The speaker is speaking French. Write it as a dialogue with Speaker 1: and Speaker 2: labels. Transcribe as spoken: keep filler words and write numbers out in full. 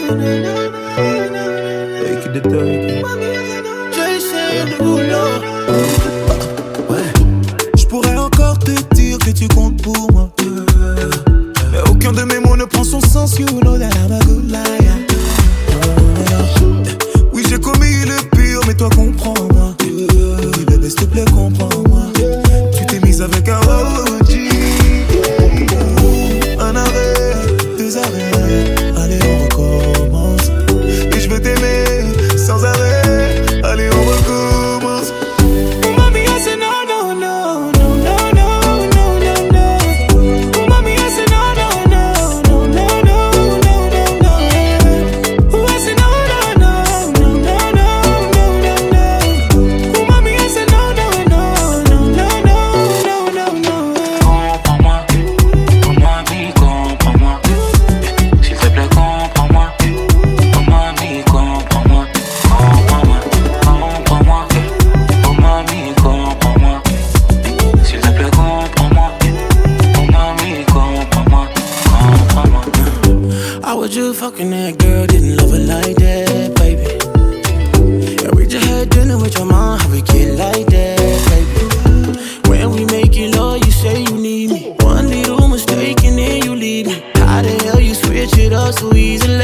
Speaker 1: Take it, take it.
Speaker 2: J'essaie de vouloir. Ouais. J'pourrais encore te dire que tu comptes pour moi. Mais aucun de mes mots ne prend son sens. You know that I'm a good liar. Oui, j'ai commis le pire, mais toi comprends-moi. Oui, bébé, s'il te plaît, comprends-moi. Tu t'es mise avec un O G. Un arrêt, deux arrêts. Allez, on recommence. Et je vais t'aimer sans arrêt. Allez, on recommence. Oh, mamie, I said no, no, no, no, no, no, no, no, no. Oh, mamie, I said no, no, no, no, no, no, no, no, no. Oh, I said no, no, no, no, no, no, no, no. Oh, mamie, I said no, no, no, no, no, no, no, no, no.
Speaker 3: Comprends-moi, comprends-moi, vie, comprends-moi. S'il te plaît, comprends-moi. Comprends-moi, vie, comprends-moi. Comprends-moi, comprends-moi. Comprends-moi, vie, comprends-moi. S'il te plaît, comprends-moi. Comprends-moi, vie, comprends-moi. Comprends-moi.
Speaker 2: How would you fucking that girl? Didn't love her like that, baby. And we just had dinner with your mom. How we get like that, baby? When we make it love, you say you need me. One little mistake and then you leave me. How the hell you switch it up so easily?